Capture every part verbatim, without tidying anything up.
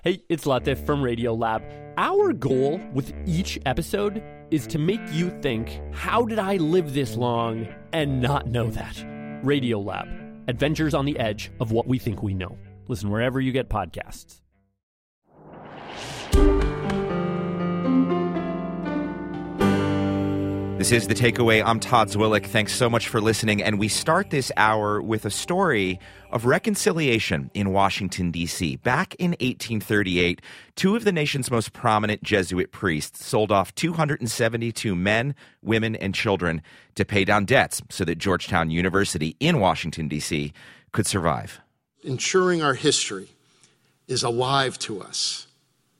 Hey, it's Latif from Radiolab. Our goal with each episode is to make you think, how did I live this long and not know that? Radiolab, adventures on the edge of what we think we know. Listen wherever you get podcasts. This is The Takeaway. I'm Todd Zwillich. Thanks so much for listening. And we start this hour with a story of reconciliation in Washington, D C. Back in eighteen thirty-eight, two of the nation's most prominent Jesuit priests sold off two hundred seventy-two men, women, and children to pay down debts so that Georgetown University in Washington, D C could survive. Ensuring our history is alive to us,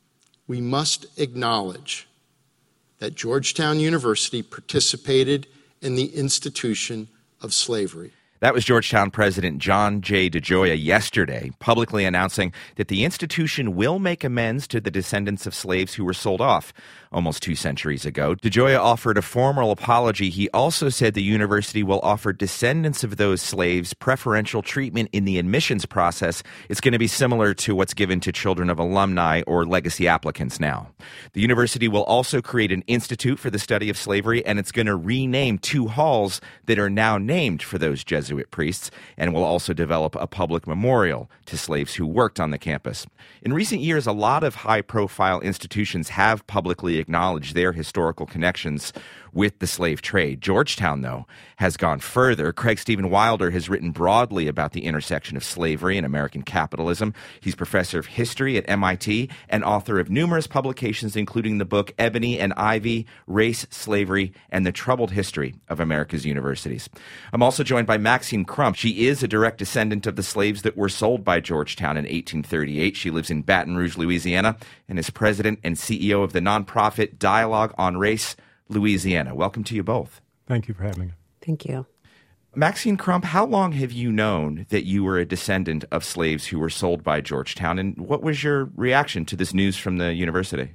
we must acknowledge that Georgetown University participated in the institution of slavery. That was Georgetown President John J. DeGioia yesterday, publicly announcing that the institution will make amends to the descendants of slaves who were sold off almost two centuries ago. DeGioia offered a formal apology. He also said the university will offer descendants of those slaves preferential treatment in the admissions process. It's going to be similar to what's given to children of alumni or legacy applicants now. The university will also create an institute for the study of slavery, and it's going to rename two halls that are now named for those Jesuit priests, and will also develop a public memorial to slaves who worked on the campus. In recent years, a lot of high-profile institutions have publicly acknowledged their historical connections with the slave trade. Georgetown, though, has gone further. Craig Steven Wilder has written broadly about the intersection of slavery and American capitalism. He's professor of history at M I T and author of numerous publications, including the book Ebony and Ivy, Race, Slavery, and the Troubled History of America's Universities. I'm also joined by Maxine Crump. She is a direct descendant of the slaves that were sold by Georgetown in eighteen thirty-eight. She lives in Baton Rouge, Louisiana, and is president and C E O of the nonprofit Dialogue on Race, Louisiana. Welcome to you both. Thank you for having me. Thank you. Maxine Crump, how long have you known that you were a descendant of slaves who were sold by Georgetown, and what was your reaction to this news from the university?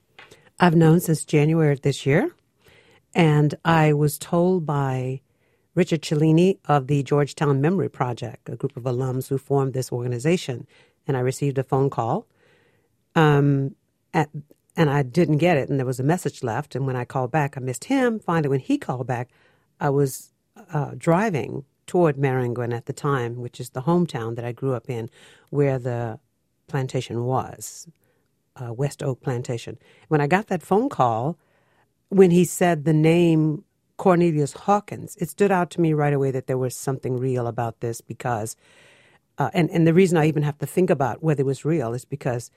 I've known since January of this year, and I was told by Richard Cellini of the Georgetown Memory Project, a group of alums who formed this organization, and I received a phone call, um, at, and I didn't get it, and there was a message left, and when I called back, I missed him. Finally, when he called back, I was uh, driving toward Maringouin at the time, which is the hometown that I grew up in, where the plantation was, uh, West Oak Plantation. When I got that phone call, when he said the name Cornelius Hawkins, it stood out to me right away that there was something real about this because, uh, and, and the reason I even have to think about whether it was real is because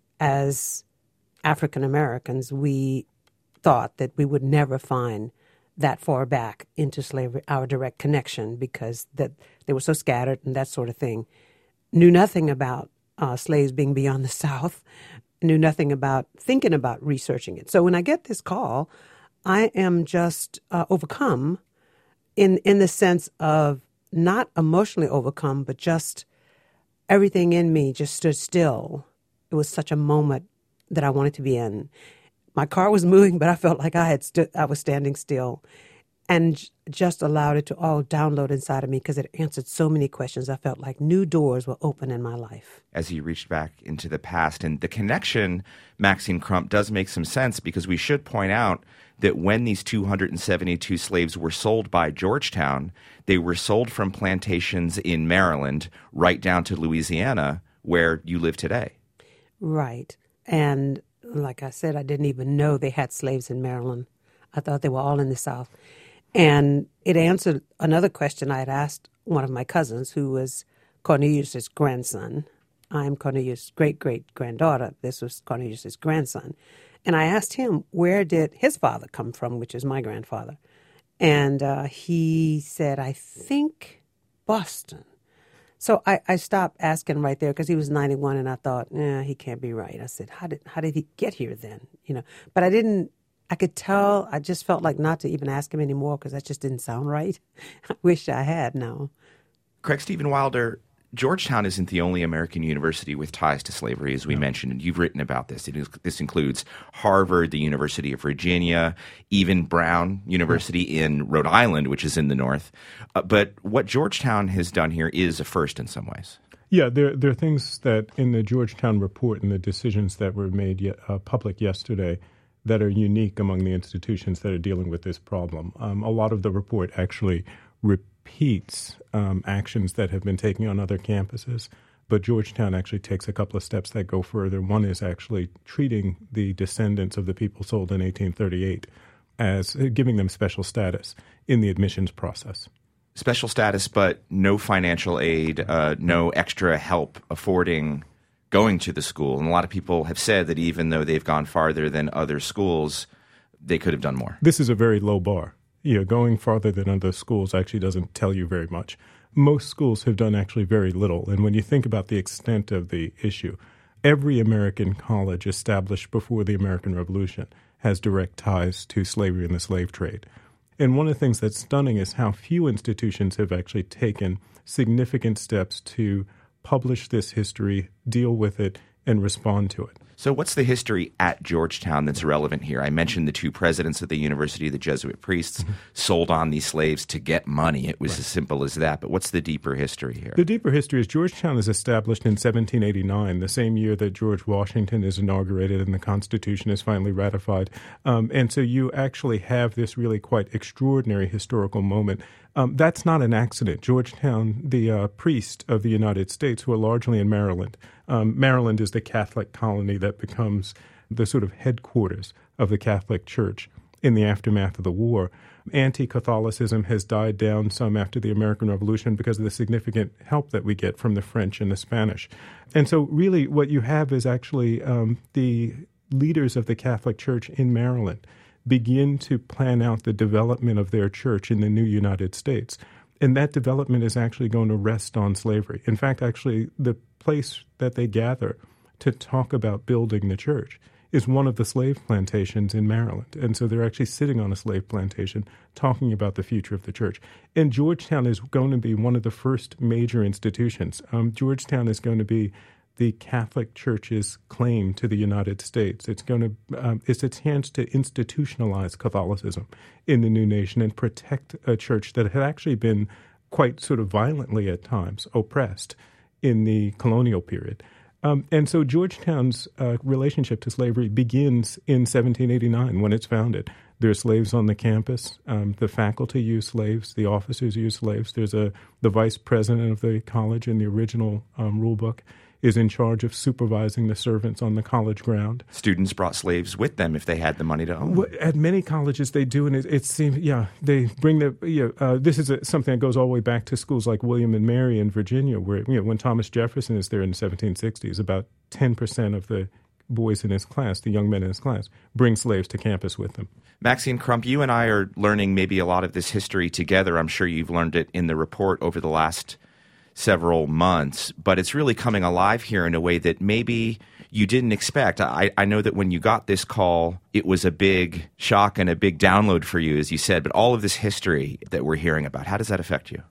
as African Americans, we thought that we would never find that far back into slavery, our direct connection, because that they were so scattered and that sort of thing. Knew nothing about uh, slaves being beyond the South, knew nothing about thinking about researching it. So when I get this call, I am just uh, overcome in in the sense of not emotionally overcome, but just everything in me just stood still. It was such a moment that I wanted to be in. My car was moving, but I felt like I had stood, I was standing still, and j- just allowed it to all download inside of me because it answered so many questions. I felt like new doors were open in my life. As you reached back into the past, and the connection, Maxine Crump, does make some sense because we should point out that when these two hundred seventy-two slaves were sold by Georgetown, they were sold from plantations in Maryland right down to Louisiana, where you live today. Right. And like I said, I didn't even know they had slaves in Maryland. I thought they were all in the South. And it answered another question I had asked one of my cousins, who was Cornelius's grandson. I'm Cornelius' great-great-granddaughter. This was Cornelius's grandson. And I asked him, where did his father come from, which is my grandfather? And uh, he said, I think Boston. So I, I stopped asking right there because he was ninety-one, and I thought, nah, he can't be right. I said, how did how did he get here then? You know, but I didn't. I could tell. I just felt like not to even ask him anymore because that just didn't sound right. I wish I had now. Craig Steven Wilder, Georgetown isn't the only American university with ties to slavery, as we no. mentioned, and you've written about this. It is, this includes Harvard, the University of Virginia, even Brown University in Rhode Island, which is in the north. Uh, but what Georgetown has done here is a first in some ways. Yeah, there, there are things that in the Georgetown report and the decisions that were made ye- uh, public yesterday that are unique among the institutions that are dealing with this problem. Um, a lot of the report actually repeats um, actions that have been taken on other campuses, but Georgetown actually takes a couple of steps that go further. One is actually treating the descendants of the people sold in eighteen thirty-eight as uh, giving them special status in the admissions process. Special status, but no financial aid, uh, no extra help affording going to the school. And a lot of people have said that even though they've gone farther than other schools, they could have done more. This is a very low bar. You know, going farther than other schools actually doesn't tell you very much. Most schools have done actually very little. And when you think about the extent of the issue, every American college established before the American Revolution has direct ties to slavery and the slave trade. And one of the things that's stunning is how few institutions have actually taken significant steps to publish this history, deal with it, and respond to it. So what's the history at Georgetown that's relevant here? I mentioned the two presidents of the university, the Jesuit priests, mm-hmm. sold on these slaves to get money. It was right. as simple as that. But what's the deeper history here? The deeper history is Georgetown is established in seventeen eighty-nine, the same year that George Washington is inaugurated and the Constitution is finally ratified. Um, and so you actually have this really quite extraordinary historical moment. Um, that's not an accident. Georgetown, the uh, priest of the United States, who are largely in Maryland. Um, Maryland is the Catholic colony that becomes the sort of headquarters of the Catholic Church in the aftermath of the war. Anti-Catholicism has died down some after the American Revolution because of the significant help that we get from the French and the Spanish. And so really what you have is actually um, the leaders of the Catholic Church in Maryland begin to plan out the development of their church in the new United States. And that development is actually going to rest on slavery. In fact, actually, the place that they gather to talk about building the church is one of the slave plantations in Maryland. And so they're actually sitting on a slave plantation talking about the future of the church. And Georgetown is going to be one of the first major institutions. Um, Georgetown is going to be the Catholic Church's claim to the United States. It's going to um, it's a chance to institutionalize Catholicism in the new nation and protect a church that had actually been quite sort of violently at times oppressed in the colonial period. Um, and so Georgetown's uh, relationship to slavery begins in seventeen eighty-nine when it's founded. There are slaves on the campus. Um, the faculty use slaves. The officers use slaves. There's a the vice president of the college in the original um, rule book is in charge of supervising the servants on the college ground. Students brought slaves with them if they had the money to own them. At many colleges they do, and it, it seems, yeah, they bring the, you know, uh, this is a, something that goes all the way back to schools like William and Mary in Virginia, where, you know, when Thomas Jefferson is there in the seventeen sixties, about ten percent of the boys in his class, the young men in his class, bring slaves to campus with them. Maxine Crump, you and I are learning maybe a lot of this history together. I'm sure you've learned it in the report over the last several months, but it's really coming alive here in a way that maybe you didn't expect. I, I know that when you got this call, it was a big shock and a big download for you, as you said, but all of this history that we're hearing about, how does that affect you?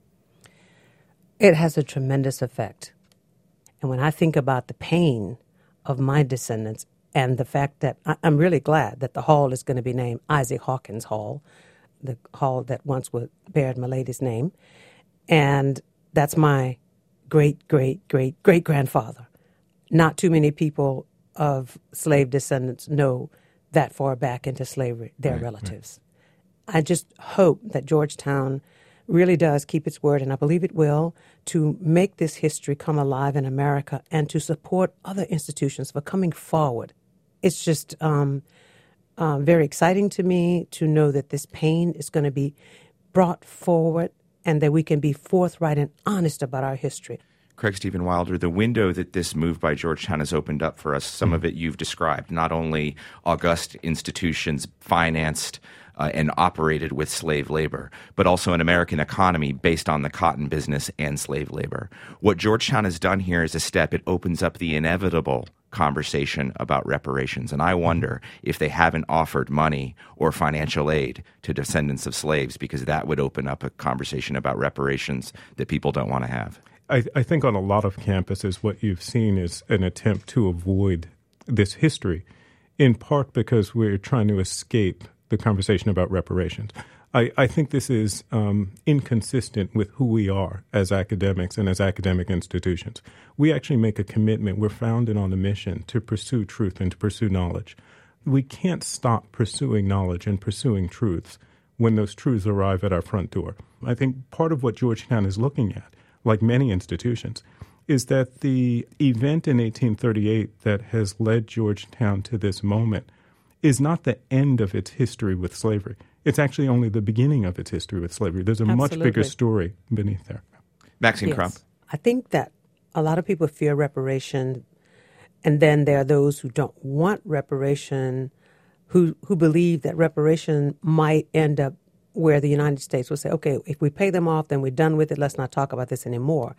It has a tremendous effect. And when I think about the pain of my descendants and the fact that I, I'm really glad that the hall is going to be named Isaac Hawkins Hall, the hall that once would bear my lady's name, and that's my great, great, great, great grandfather. Not too many people of slave descendants know that far back into slavery, their right, relatives. Right. I just hope that Georgetown really does keep its word, and I believe it will, to make this history come alive in America and to support other institutions for coming forward. It's just um, uh, very exciting to me to know that this pain is going to be brought forward and that we can be forthright and honest about our history. Craig Steven Wilder, the window that this move by Georgetown has opened up for us, some mm-hmm. of it you've described, not only august institutions financed uh, and operated with slave labor, but also an American economy based on the cotton business and slave labor. What Georgetown has done here is a step. It opens up the inevitable conversation about reparations. And I wonder if they haven't offered money or financial aid to descendants of slaves, because that would open up a conversation about reparations that people don't want to have. I, I think on a lot of campuses, what you've seen is an attempt to avoid this history, in part because we're trying to escape the conversation about reparations. I, I think this is um, inconsistent with who we are as academics and as academic institutions. We actually make a commitment. We're founded on a mission to pursue truth and to pursue knowledge. We can't stop pursuing knowledge and pursuing truths when those truths arrive at our front door. I think part of what Georgetown is looking at, like many institutions, is that the event in eighteen thirty-eight that has led Georgetown to this moment is not the end of its history with slavery. It's actually only the beginning of its history with slavery. There's a Absolutely. much bigger story beneath there. Maxine Yes. Crump. I think that a lot of people fear reparation, and then there are those who don't want reparation, who who believe that reparation might end up where the United States will say, okay, if we pay them off, then we're done with it. Let's not talk about this anymore.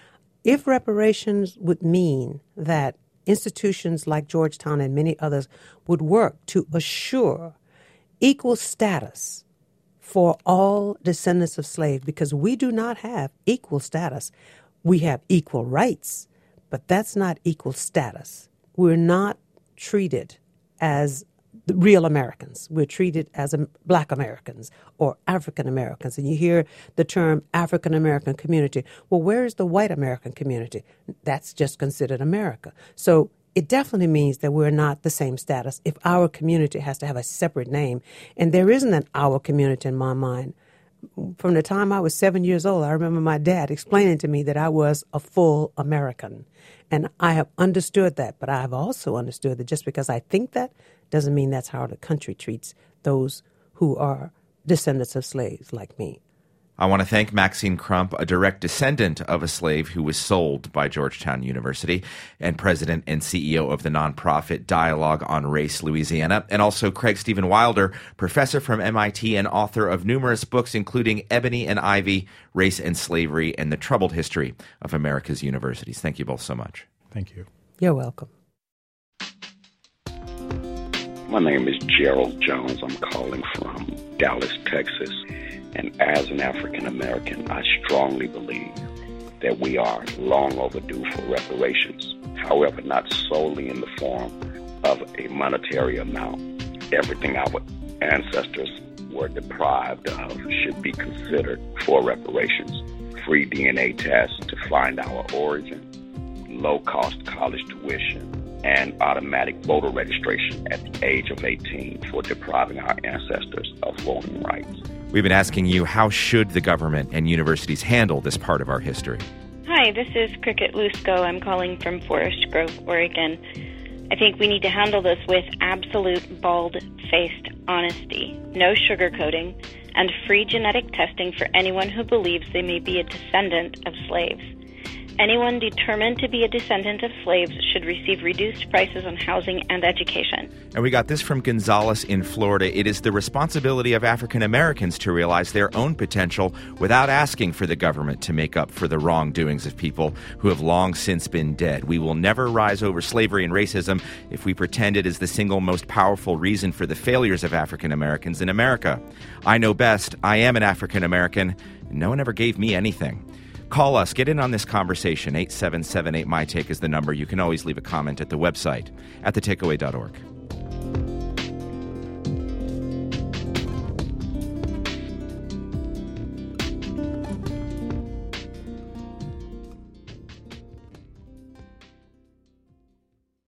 If reparations would mean that institutions like Georgetown and many others would work to assure equal status for all descendants of slaves, because we do not have equal status. We have equal rights, but that's not equal status. We're not treated as the real Americans. We're treated as a, Black Americans or African Americans. And you hear the term African American community. Well, where is the white American community? That's just considered America. So it definitely means that we're not the same status if our community has to have a separate name. And there isn't an our community in my mind. From the time I was seven years old, I remember my dad explaining to me that I was a full American. And I have understood that, but I have also understood that just because I think that doesn't mean that's how the country treats those who are descendants of slaves like me. I want to thank Maxine Crump, a direct descendant of a slave who was sold by Georgetown University, and president and C E O of the nonprofit Dialogue on Race Louisiana, and also Craig Stephen Wilder, professor from M I T and author of numerous books, including Ebony and Ivy, Race and Slavery, and the Troubled History of America's Universities. Thank you both so much. Thank you. You're welcome. My name is Gerald Jones. I'm calling from Dallas, Texas. And as an African American, I strongly believe that we are long overdue for reparations. However, not solely in the form of a monetary amount. Everything our ancestors were deprived of should be considered for reparations. Free D N A tests to find our origin, low-cost college tuition, and automatic voter registration at the age of eighteen for depriving our ancestors of voting rights. We've been asking you, how should the government and universities handle this part of our history? Hi, this is Cricket Lusco. I'm calling from Forest Grove, Oregon. I think we need to handle this with absolute bald-faced honesty, no sugarcoating, and free genetic testing for anyone who believes they may be a descendant of slaves. Anyone determined to be a descendant of slaves should receive reduced prices on housing and education. And we got this from Gonzales in Florida. It is the responsibility of African Americans to realize their own potential without asking for the government to make up for the wrongdoings of people who have long since been dead. We will never rise over slavery and racism if we pretend it is the single most powerful reason for the failures of African Americans in America. I know best. I am an African American. No one ever gave me anything. Call us. Get in on this conversation. eight seven seven eight, M Y Take is the number. You can always leave a comment at the website, at the takeaway dot org.